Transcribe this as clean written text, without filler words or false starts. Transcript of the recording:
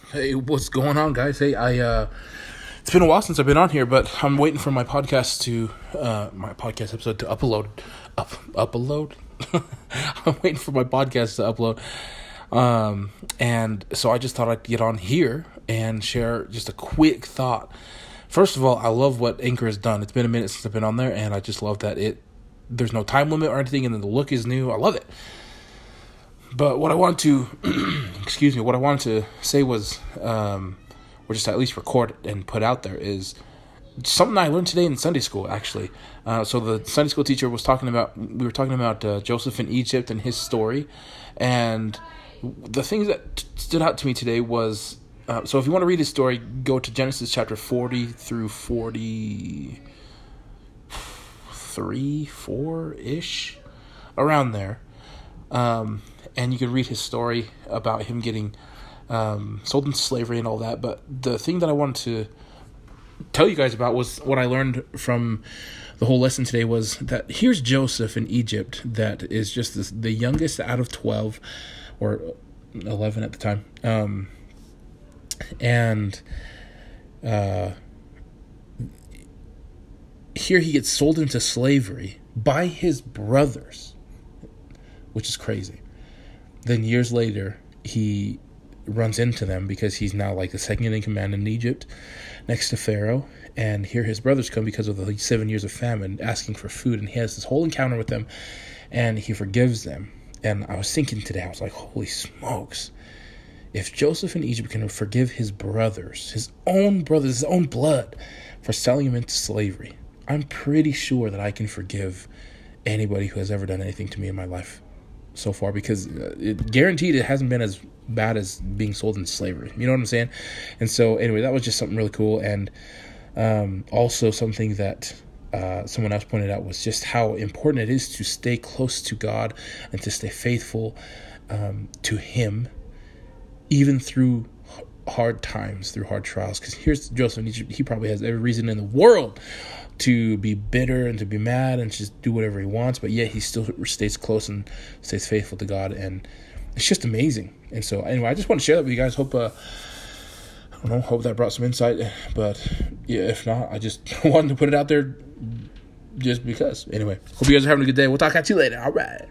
Hey, what's going on, guys? Hey, it's been a while since I've been on here, but I'm waiting for my podcast episode to upload. Upload? I'm waiting for my podcast to upload. And so I just thought I'd get on here and share just a quick thought. First of all, I love what Anchor has done. It's been a minute since I've been on there, and I just love that there's no time limit or anything, and then the look is new. I love it. But what I want to, what I wanted to say was, or just at least record it and put out there, is something I learned today in Sunday school, actually. So the Sunday school teacher we were talking about Joseph in Egypt and his story. And the things that stood out to me today was, so if you want to read his story, go to Genesis chapter 40 through 43, 4-ish, around there. And you can read his story about him getting sold into slavery and all that. But the thing that I wanted to tell you guys about was what I learned from the whole lesson today was that here's Joseph in Egypt that is just the youngest out of 12 or 11 at the time. Here he gets sold into slavery by his brothers, which is crazy. Then years later, he runs into them because he's now like the second in command in Egypt next to Pharaoh. And here his brothers come because of the 7 years of famine, asking for food. And he has this whole encounter with them, and he forgives them. And I was thinking today, I was like, holy smokes. If Joseph in Egypt can forgive his brothers, his own blood, for selling him into slavery, I'm pretty sure that I can forgive anybody who has ever done anything to me in my life so far, because it hasn't been as bad as being sold into slavery. You know what I'm saying? And so anyway, that was just something really cool. And also something that someone else pointed out was just how important it is to stay close to God and to stay faithful to Him, even through hard times, through hard trials. Because here's Joseph in Egypt. He probably has every reason in the world to be bitter and to be mad and just do whatever he wants, but yet he still stays close and stays faithful to God, and it's just amazing. And so anyway, I just want to share that with you guys. Hope that brought some insight, but yeah, if not, I just wanted to put it out there just because. Anyway, hope you guys are having a good day. We'll talk at you later. All right.